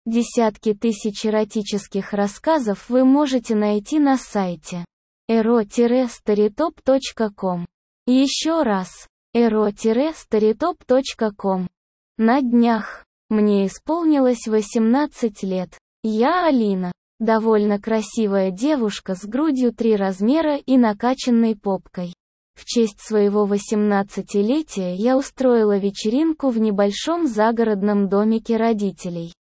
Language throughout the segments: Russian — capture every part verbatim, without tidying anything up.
Десятки тысяч эротических рассказов вы можете найти на сайте эро старитоп точка ком. Еще раз, эро старитоп точка ком. На днях мне исполнилось восемнадцать лет. Я Алина, довольно красивая девушка с грудью три размера и накачанной попкой. В честь своего восемнадцатилетия я устроила вечеринку в небольшом загородном домике родителей.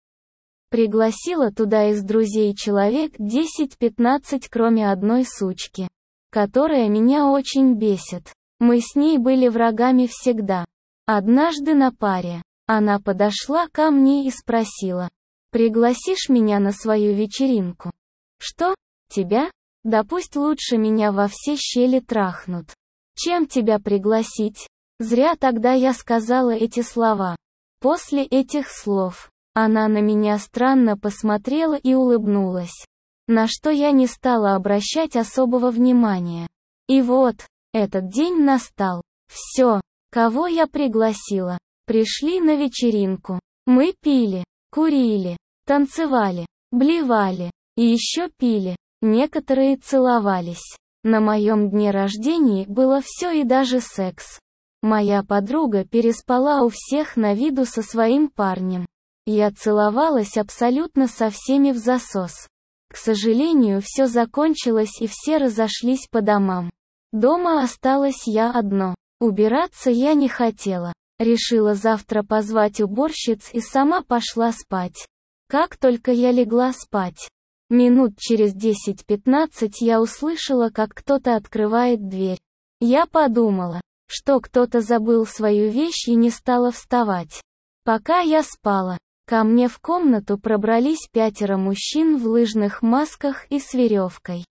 Пригласила туда из друзей человек десять-пятнадцать, кроме одной сучки, которая меня очень бесит. Мы с ней были врагами всегда. Однажды на паре она подошла ко мне и спросила: «Пригласишь меня на свою вечеринку?» «Что? Тебя? Да пусть лучше меня во все щели трахнут. Чем тебя пригласить?» Зря тогда я сказала эти слова. После этих слов она на меня странно посмотрела и улыбнулась, на что я не стала обращать особого внимания. И вот, этот день настал. Все, кого я пригласила, пришли на вечеринку. Мы пили, курили, танцевали, блевали, и еще пили, некоторые целовались. На моем дне рождения было все и даже секс. Моя подруга переспала у всех на виду со своим парнем. Я целовалась абсолютно со всеми в засос. К сожалению, все закончилось и все разошлись по домам. Дома осталась я одно. Убираться я не хотела. Решила завтра позвать уборщиц и сама пошла спать. Как только я легла спать, минут через десять-пятнадцать я услышала, как кто-то открывает дверь. Я подумала, что кто-то забыл свою вещь и не стала вставать. Пока я спала, ко мне в комнату пробрались пятеро мужчин в лыжных масках и с веревкой.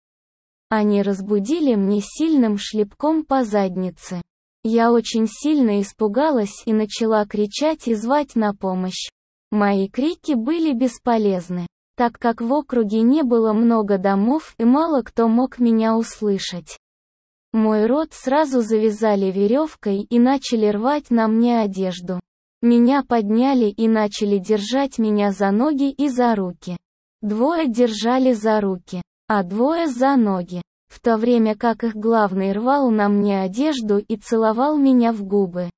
Они разбудили мне сильным шлепком по заднице. Я очень сильно испугалась и начала кричать и звать на помощь. Мои крики были бесполезны, так как в округе не было много домов и мало кто мог меня услышать. Мой рот сразу завязали веревкой и начали рвать на мне одежду. Меня подняли и начали держать меня за ноги и за руки. Двое держали за руки, а двое за ноги, в то время как их главный рвал на мне одежду и целовал меня в губы,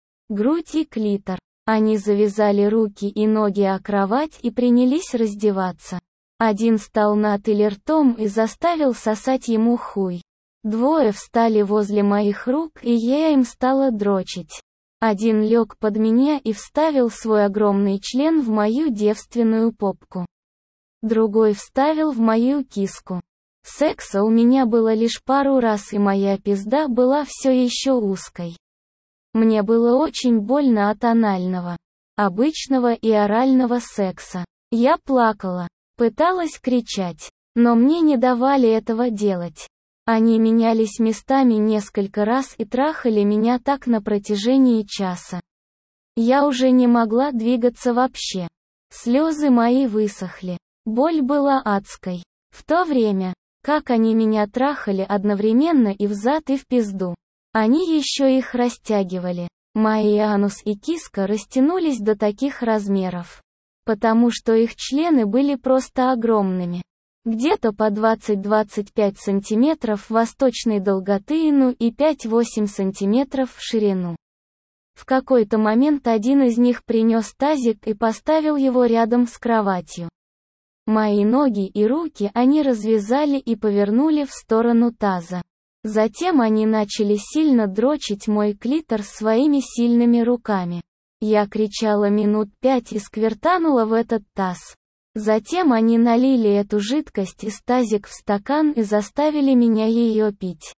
грудь и клитор. Они завязали руки и ноги о кровать и принялись раздеваться. Один стал над или ртом и заставил сосать ему хуй. Двое встали возле моих рук, и я им стала дрочить. Один лег под меня и вставил свой огромный член в мою девственную попку. Другой вставил в мою киску. Секса у меня было лишь пару раз, и моя пизда была все еще узкой. Мне было очень больно от анального, обычного и орального секса. Я плакала, пыталась кричать, но мне не давали этого делать. Они менялись местами несколько раз и трахали меня так на протяжении часа. Я уже не могла двигаться вообще. Слезы мои высохли. Боль была адской. В то время, как они меня трахали одновременно и взад и в пизду, они еще их растягивали. Мои анус и киска растянулись до таких размеров, потому что их члены были просто огромными. Где-то по двадцать-двадцать пять сантиметров восточной долготы, ну и пять-восемь сантиметров в ширину. В какой-то момент один из них принес тазик и поставил его рядом с кроватью. Мои ноги и руки они развязали и повернули в сторону таза. Затем они начали сильно дрочить мой клитор своими сильными руками. Я кричала минут пять и сквертанула в этот таз. Затем они налили эту жидкость из тазик в стакан и заставили меня ее пить.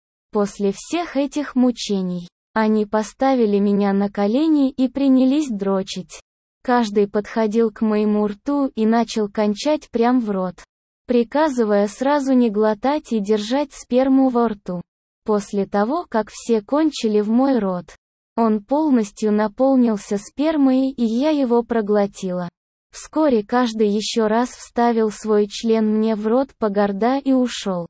После всех этих мучений, они поставили меня на колени и принялись дрочить. Каждый подходил к моему рту и начал кончать прям в рот, приказывая сразу не глотать и держать сперму во рту. После того, как все кончили в мой рот, он полностью наполнился спермой, и я его проглотила. Вскоре каждый еще раз вставил свой член мне в рот по горда и ушел.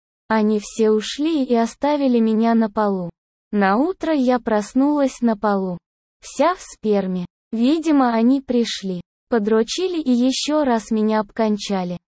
Они все ушли и оставили меня на полу. Наутро я проснулась на полу, вся в сперме. Видимо, они пришли Подрочили и еще раз меня обкончали.